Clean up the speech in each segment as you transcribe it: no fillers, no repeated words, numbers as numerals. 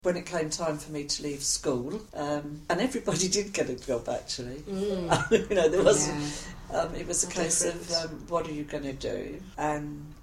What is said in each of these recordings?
when it came time for me to leave school, and everybody did get a job actually. There wasn't. It was a case of what are you going to do? And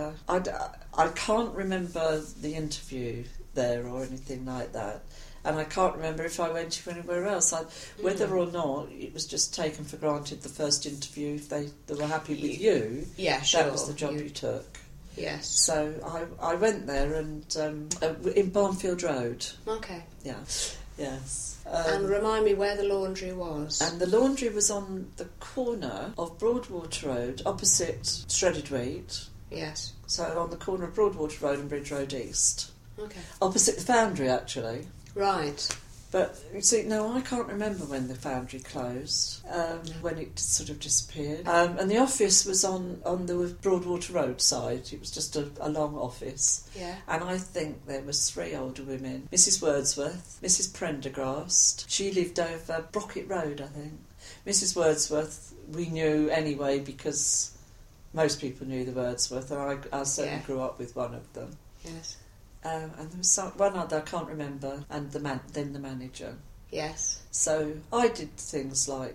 I can't remember the interview there or anything like that. And I can't remember if I went anywhere else. Whether or not it was just taken for granted the first interview, if they were happy with you, that was the job you took. Yes. So I went there and in Barnfield Road. Okay. Yeah. Yes. And remind me where the laundry was. And the laundry was on the corner of Broadwater Road, opposite Shredded Wheat. Yes. So on the corner of Broadwater Road and Bridge Road East. Okay. Opposite the Foundry, actually. Right. But, you see, no, I can't remember when the Foundry closed, when it sort of disappeared. And the office was on the Broadwater Road side. It was just a long office. Yeah. And I think there was 3 older women. Mrs. Wordsworth, Mrs. Prendergast. She lived over Brocket Road, I think. Mrs. Wordsworth we knew anyway because most people knew the Wordsworth, and I certainly grew up with one of them. Yes. And there was one other I can't remember, and then the manager. Yes. So I did things like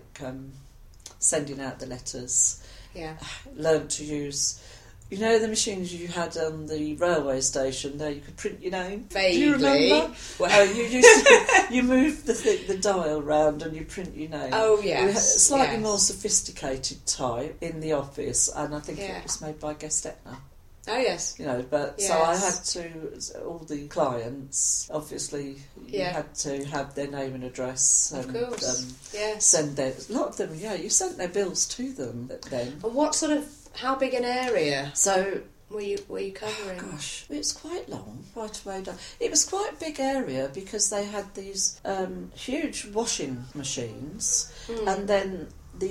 sending out the letters. Yeah. Learned to use, the machines you had on the railway station. There, you could print your name. Vaguely. Do you remember? Well. You used to, you moved the dial round and you print your name. Oh We had a yes. slightly more sophisticated type in the office, and I think it was made by Gestetner. Oh yes. But so I had to, all the clients, obviously, you had to have their name and address. Of and, course. Yes. Send a lot of them, you sent their bills to them then. And what sort of, how big an area So, were you covering? gosh, it was quite long, quite a way down. It was quite a big area because they had these huge washing machines, and then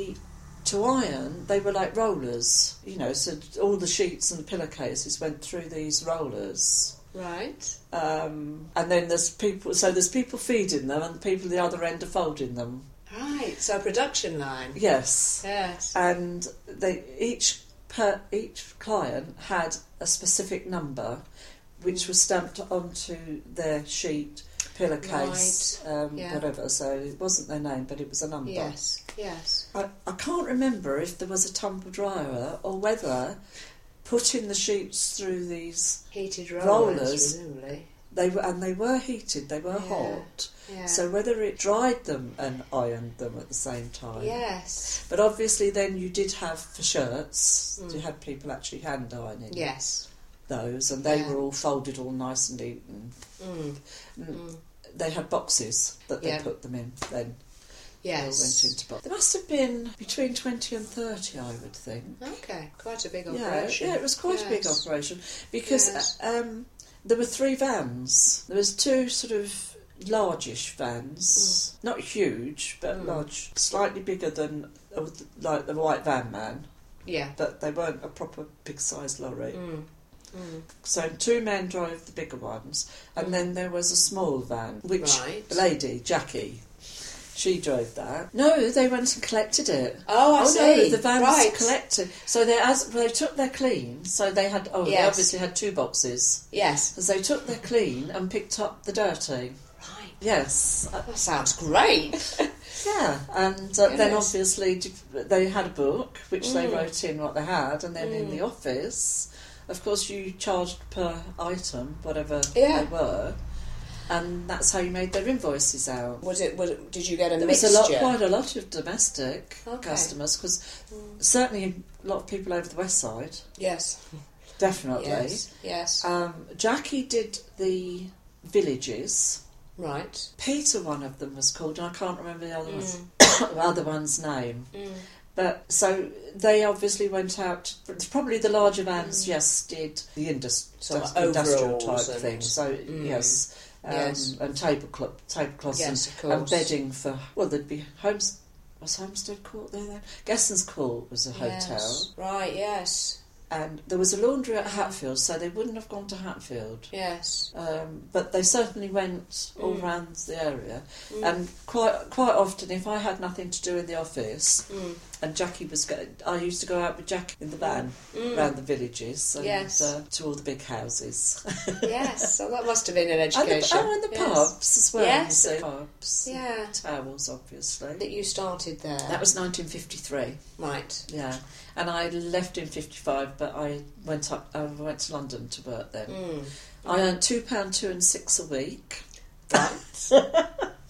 to iron, they were like rollers, so all the sheets and the pillowcases went through these rollers. Right. And then there's people feeding them, and the people at the other end are folding them. Right, so a production line. Yes. Yes. And each client had a specific number, which was stamped onto their sheet, pillowcase, whatever. So it wasn't their name, but it was a number. Yes, yes. I can't remember if there was a tumble dryer or whether putting the sheets through these heated rollers, presumably. they were heated, they were hot. Yeah. So whether it dried them and ironed them at the same time. Yes. But obviously then you did have for shirts, you had people actually hand ironing. Yes. Those, and they were all folded all nice and neat. And they had boxes that they put them in then. Yes. They all went into boxes. There must have been between 20 and 30, I would think. Okay, quite a big operation. Yeah, it was quite a big operation because there were 3 vans. There was 2 sort of largish vans, not huge, but large, slightly bigger than like the White Van Man. Yeah. But they weren't a proper big-sized lorry. So 2 men drove the bigger ones, and then there was a small van, which the lady, Jackie, she drove that. No, they went and collected it. Oh, I see. No, the vans collected. So they took their clean. So they had. Oh, they obviously had 2 boxes. Yes. As they took their clean and picked up the dirty. Right. Yes. That sounds great. Yeah, and then obviously they had a book which they wrote in what they had, and then in the office, of course, you charged per item, whatever they were, and that's how you made their invoices out. Did you get a there mixture? There was quite a lot of domestic customers, because certainly a lot of people over the west side. Yes. Definitely. Yes. Jackie did the villages. Right. Peter, one of them was called, and I can't remember the other one's name. But so they obviously went out. Probably the larger vans, did the industrial type thing. So yes, and tablecloths and bedding for. Well, there'd be Was Homestead Court there then? Gessens Court was a hotel. Right. Yes. And there was a laundry at Hatfield, so they wouldn't have gone to Hatfield. Yes. But they certainly went all round the area. And quite often, if I had nothing to do in the office, and Jackie was I used to go out with Jackie in the van around the villages and to all the big houses. Yes, so that must have been an education. And the pubs as well. Yes. Pubs. Yeah. Towels, obviously. That you started there. That was 1953. Right. Yeah. And I left in 55, but I went to London to work then. I earned £2, 2 and 6 a week. Right.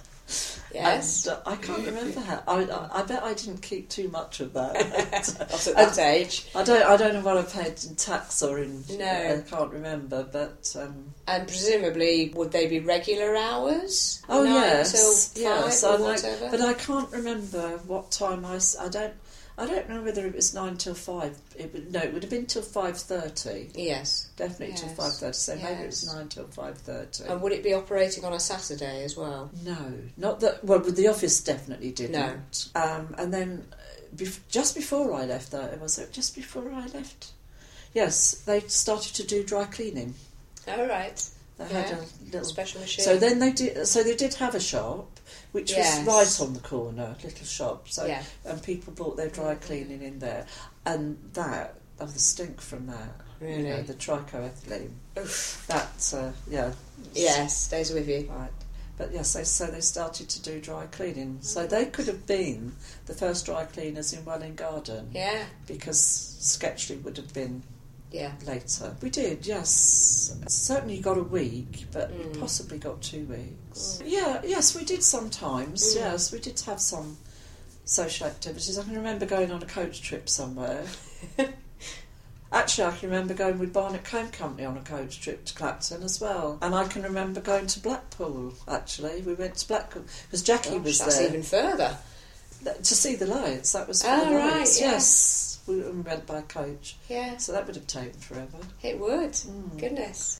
Yes. And I can't remember how. I bet I didn't keep too much of that. Not at that age. I don't know what I paid in tax or in. No. I can't remember, but. And presumably, would they be regular hours? Oh 9 yes, till 5 yes. or whatever. But I can't remember what time I don't know whether it was 9 till 5. It would have been till 5:30. Yes. Definitely till 5:30. So maybe it was 9 till 5:30. And would it be operating on a Saturday as well? No, not that. Well, the office definitely didn't. No. And then just before I left, was it just before I left? Yes, they started to do dry cleaning. Oh right. They had a little special machine. So then they did have a shop, which was right on the corner, little shop. So and people bought their dry cleaning in there, and the stink from that. Really, the trichoethylene. Oof. That yes, stays with you. Right. But yes, so they started to do dry cleaning. So they could have been the first dry cleaners in Welwyn Garden. Yeah. Because Sketchley would have been later. We did, yes. Certainly got a week, but possibly got 2 weeks. Yeah, yes, we did sometimes. Yes, we did have some social activities. I can remember going on a coach trip somewhere. Actually, I can remember going with Barnet Comb Company on a coach trip to Clapton as well. And I can remember going to Blackpool, actually. We went to Blackpool because Jackie was there. That's even further. To see the lights. That was for the lights. Yes. We went by coach. Yeah. So that would have taken forever. It would. Goodness.